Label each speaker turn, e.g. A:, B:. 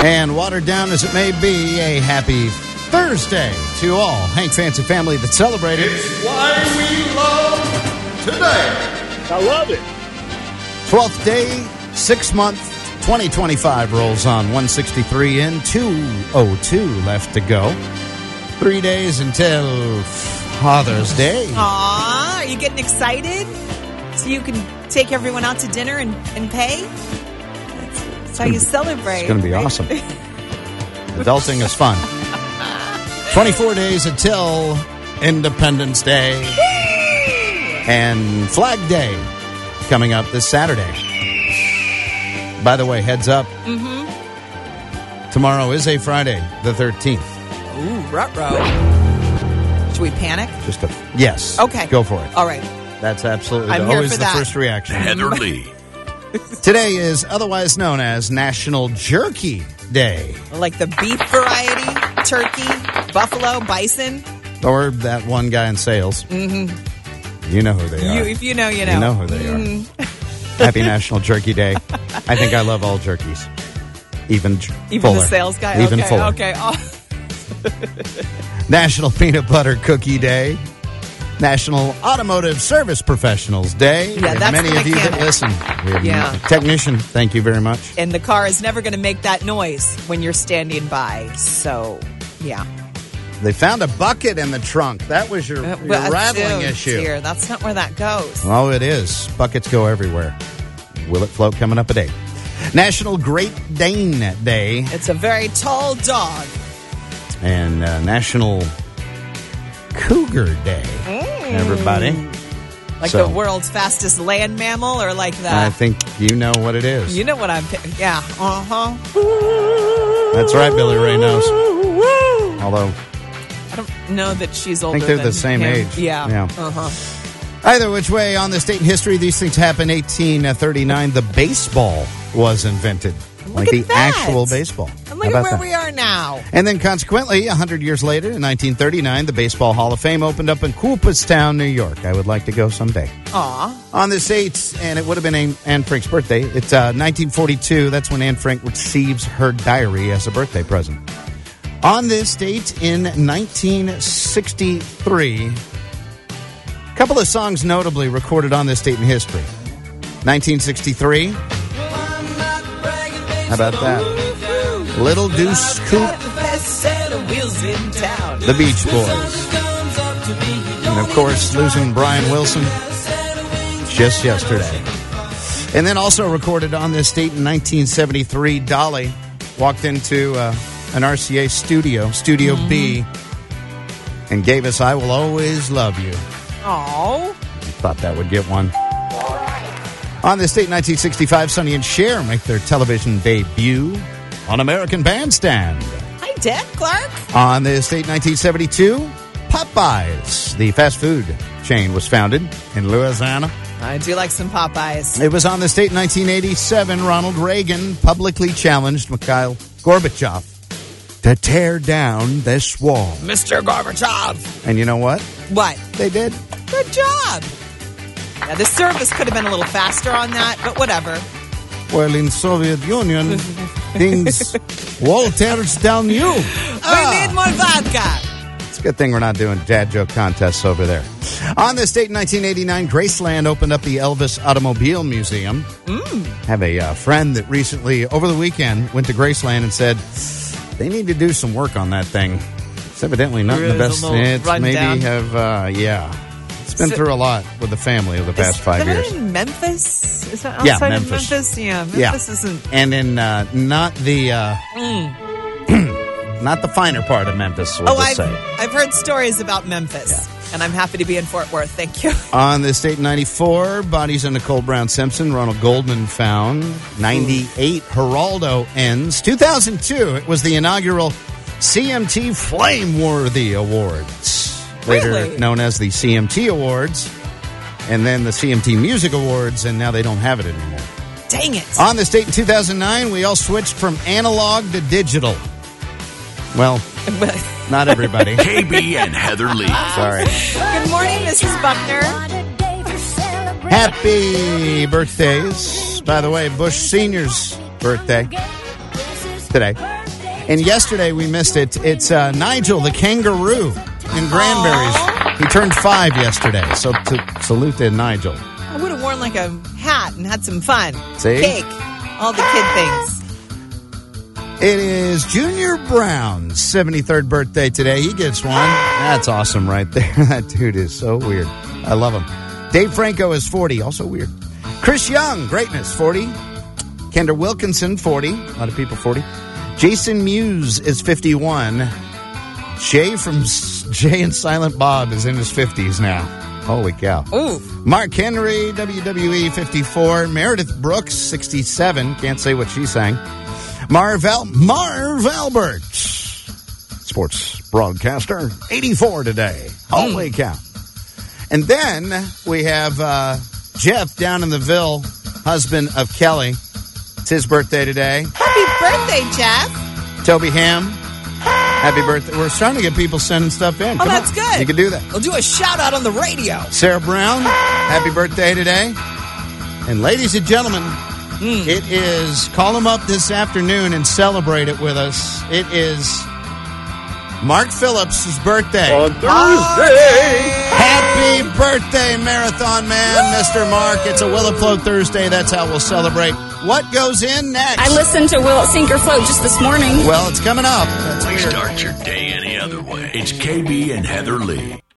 A: And watered down as it may be, a happy Thursday to all Hank Fancy family that celebrated.
B: It's why we love today.
C: I love it.
A: 12th day, 6th month, 2025 rolls on. 163 in, 202 left to go. 3 days until Father's Day.
D: Aw, are you getting excited? So you can take everyone out to dinner and pay? That's how you celebrate.
A: It's going to be awesome. Adulting is fun. 24 days until Independence Day. And Flag Day coming up this Saturday. By the way, heads up. Tomorrow is a Friday, the 13th.
D: Ooh, ruh-roh. Should we panic?
A: Yes.
D: Okay.
A: Go for it.
D: All right.
A: That's absolutely
D: I'm here
A: always
D: for
A: the
D: that.
A: first reaction.
B: Heather Lee.
A: Today is otherwise known as National Jerky Day.
D: Like the beef variety, turkey, buffalo, bison.
A: Or that one guy in sales. Mm-hmm. You know who they are.
D: If you know, you know.
A: You know who they are. Happy National Jerky Day. I think I love all jerkies. Even Fuller.
D: The sales guy?
A: Even
D: okay,
A: Fuller.
D: Okay. Oh.
A: National Peanut Butter Cookie Day. National Automotive Service Professionals Day.
D: Yeah, that's
A: many of you that
D: mechanic.
A: listen. We have
D: Yeah.
A: Technician, thank you very much.
D: And the car is never going to make that noise when you're standing by. So, yeah.
A: They found a bucket in the trunk. That was your rattling issue.
D: Dear, that's not where that goes.
A: Oh, it is. Buckets go everywhere. Will it float coming up a day? National Great Dane Day.
D: It's a very tall dog.
A: And National Cougar Day. Everybody.
D: Like
A: So-
D: the world's fastest land mammal, or like the...
A: I think you know what it is.
D: You know what I'm... Yeah. Uh-huh.
A: That's right, Billy Ray knows. Although,
D: I don't know that she's older
A: I think they're
D: than
A: the same
D: him.
A: age.
D: Yeah.
A: Yeah.
D: Uh-huh.
A: either which way, on this date in history, these things happen. 1839, the baseball was invented. Like
D: at
A: the
D: that.
A: actual baseball.
D: And look
A: How
D: at
A: about
D: where
A: that?
D: we are now.
A: And then consequently, 100 years later, in 1939, the Baseball Hall of Fame opened up in Cooperstown, New York. I would like to go someday.
D: Aw.
A: On this date, and it would have been Anne Frank's birthday, it's 1942. That's when Anne Frank receives her diary as a birthday present. On this date in 1963, a couple of songs notably recorded on this date in history. 1963. How about that? Little Deuce Coupe, the Beach Boys. And of course, losing Brian Wilson just yesterday. And then also recorded on this date in 1973, Dolly walked into an RCA studio, Studio B, and gave us I Will Always Love You.
D: Aw.
A: Thought that would get one. On this date, 1965, Sonny and Cher make their television debut on American Bandstand.
D: Hi, Deb Clark.
A: On this date, 1972, Popeyes, the fast food chain, was founded in Louisiana.
D: I do like some Popeyes.
A: It was on this date, 1987, Ronald Reagan publicly challenged Mikhail Gorbachev to tear down this wall.
D: Mr. Gorbachev.
A: And you know what?
D: What?
A: They did.
D: Good job. Yeah, the service could have been a little faster on that, but whatever.
A: Well, in Soviet Union, things wall tears down you.
D: We need more vodka.
A: It's a good thing we're not doing dad joke contests over there. On this date in 1989, Graceland opened up the Elvis Automobile Museum. Have a friend that recently, over the weekend, went to Graceland and said, they need to do some work on that thing. It's evidently not in the best. It's maybe It's been through a lot with the family over the past 5 years.
D: Is that in Memphis? Is that
A: Yeah,
D: outside
A: Memphis.
D: of Memphis? Yeah, Memphis isn't...
A: And in not the not the finer part of Memphis, we'll just say.
D: I've heard stories about Memphis, and I'm happy to be in Fort Worth. Thank you.
A: On this date in 94, bodies of Nicole Brown Simpson, Ronald Goldman found. 98, Geraldo ends. 2002, it was the inaugural CMT Flameworthy Awards. Later
D: Really?
A: known as the CMT Awards, and then the CMT Music Awards, and now they don't have it anymore.
D: Dang it.
A: On this date in 2009, we all switched from analog to digital. Well, not everybody.
B: KB and Heather Lee.
A: Sorry.
D: Good morning, Mrs. Buckner.
A: Happy birthdays. By the way, Bush Sr.'s birthday. today. And yesterday we missed it. It's Nigel the kangaroo in Granberries. He turned 5 yesterday. So to salute to Nigel.
D: I would have worn like a hat and had some fun.
A: See?
D: Cake. All the kid things.
A: It is Junior Brown's 73rd birthday today. He gets one. That's awesome right there. That dude is so weird. I love him. Dave Franco is 40. Also weird. Chris Young, greatness, 40. Kendra Wilkinson, 40. A lot of people 40. Jason Mewes is 51. Jay from Jay and Silent Bob is in his 50s now. Holy cow.
D: Ooh.
A: Mark Henry, WWE, 54. Meredith Brooks, 67. Can't say what she sang. Marv Albert, sports broadcaster, 84 today. Holy cow. And then we have Jeff down in the Ville, husband of Kelly. It's his birthday today.
D: Happy birthday, Jeff.
A: Toby Ham, happy birthday. We're starting to get people sending stuff in.
D: Oh, that's good.
A: You can do that.
D: We'll do a shout out on the radio.
A: Sarah Brown, happy birthday today. And ladies and gentlemen, it is, call them up this afternoon and celebrate it with us. It is Mark Phillips' birthday.
B: On Thursday.
A: Happy birthday, Marathon Man, Mr. Mark. It's a Will It Float Thursday. That's how we'll celebrate. What goes in next?
C: I listened to Will It Sink or Float just this morning.
A: Well, it's coming up. That's
B: Why
A: weird.
B: start your day any other way? It's KB and Heather Lee.